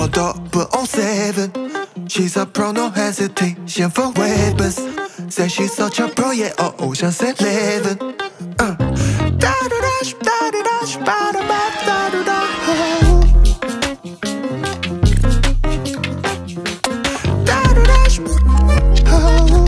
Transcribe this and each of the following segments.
Hold up, but on 7. She's a pro, no hesitation for weapons. Says she's such a pro, yeah, Ocean's 11. Da-da-dash, da-da-dash, ba-da-ba, da-da-da. Da-da-dash, oh.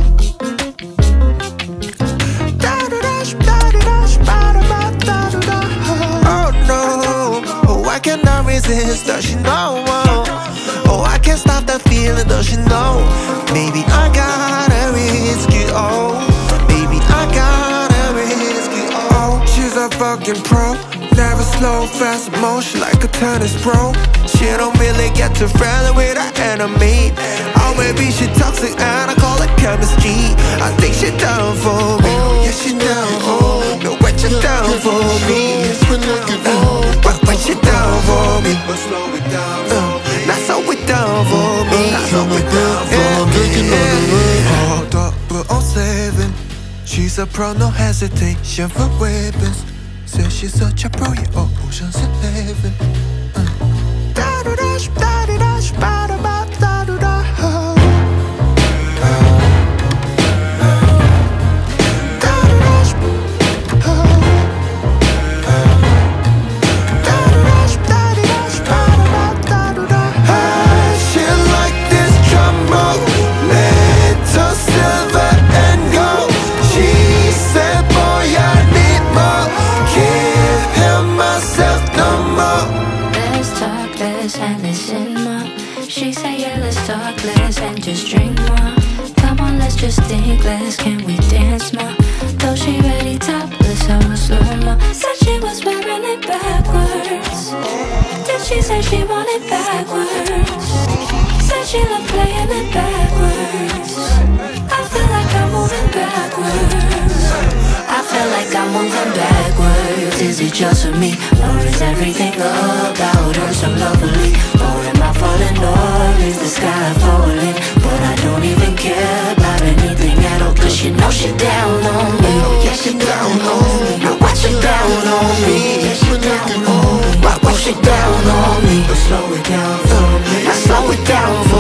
Da-da-dash, da-da-dash, ba-da-ba, da-da-da. Oh no, oh I cannot resist, does she know? Oh I can't stop that feeling, does she know? Maybe I gotta risk it, oh. Maybe I gotta risk it, oh. She's a fucking pro, never slow, fast motion like a tennis pro. She don't really get too friendly with her enemy. Oh maybe she toxic and I call it chemistry. I think she down for me, yeah she down, oh. No when she down for me, when she down for me. But slow it down, not so it down for me, not so it down for me. Hold up, but on 7. She's a pro, no hesitation for weapons. Says she's such a pro, yeah, Ocean's 11. Da-da-dash, da-da-dash, ba-da-ba, da-da-da. Da-da-dash, da-da-dash, da-da-dash, ba-da-ba, da-da-da. She like this jumbo, metal, silver and gold. She said, boy, I need more. Give him myself no more. Let's talk less and listen more. She said, yeah, let's talk less and just drink more. Come on, let's just think less, can we dance more? Though she ready topless, I was slow-mo. Said she was wearing it backwards. Did she say she wanted backwards? Said she loved playing it backwards. I feel like I'm moving backwards. I feel like I'm moving backwards. Is it just for me, or is everything about her so lovely? Or am I falling, or is the sky falling? But I don't even care about anything at all, cause she knows she down on me. Yeah, she down on me. Now watch she down on me. Yeah, she down on me. Why she down on me? But slow it down for me. Now slow it down for me.